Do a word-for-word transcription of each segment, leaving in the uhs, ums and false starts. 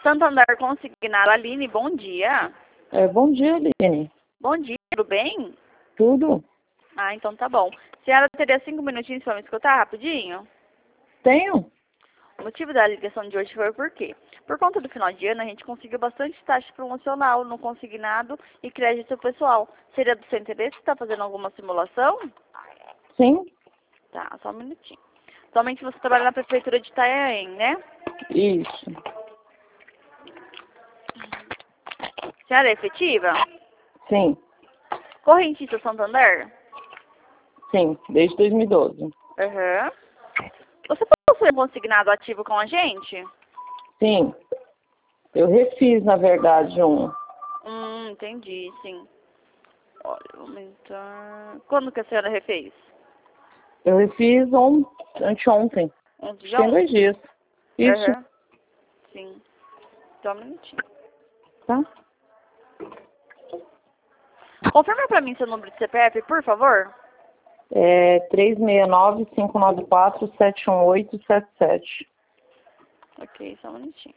Santander Consignado, Aline, bom dia. É, bom dia, Aline. Bom dia, tudo bem? Tudo? Ah, então tá bom. A senhora teria cinco minutinhos para me escutar rapidinho? Tenho? O motivo da ligação de hoje foi por quê? Por conta do final de ano, a gente conseguiu bastante taxa promocional no consignado e crédito pessoal. Seria do seu interesse estar fazendo alguma simulação? Sim? Tá, só um minutinho. Somente você trabalha na prefeitura de Itanhaém, né? Isso. Senhora é efetiva? Sim. Correntista Santander? Sim, desde dois mil e doze. Aham. Você possui um consignado ativo com a gente? Sim. Eu refiz, na verdade, um. Hum, entendi, sim. Olha, vou aumentar... Quando que a senhora refez? Eu refiz on... anteontem. Um Acho que tem dois dias. Isso. Aham. Sim. Só um minutinho. Tá? Confirma pra mim seu número de C P F, por favor. É três seis nove, cinco nove quatro, sete um oito, sete sete. Ok, só um minutinho.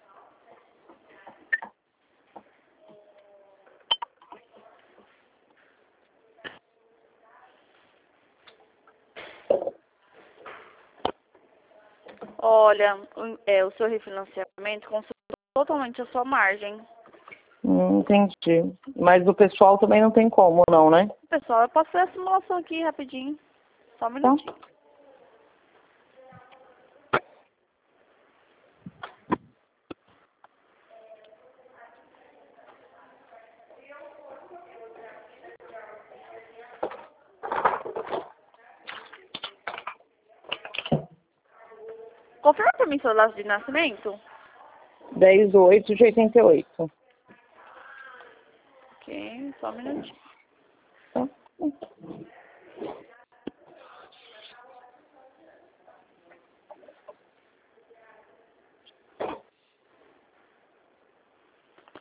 Olha, o, é, o seu refinanciamento consumiu totalmente a sua margem. Hum, entendi. Mas o pessoal também não tem como, não, né? Pessoal, eu posso fazer a simulação aqui rapidinho. Só um Tá? minutinho. Confirma pra mim seu data de nascimento. dez oito de oitenta e oito. Ok, só um minutinho. Tá?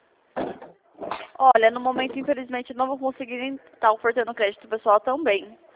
Olha, no momento, infelizmente, eu não vou conseguir estar ofertando crédito pessoal também.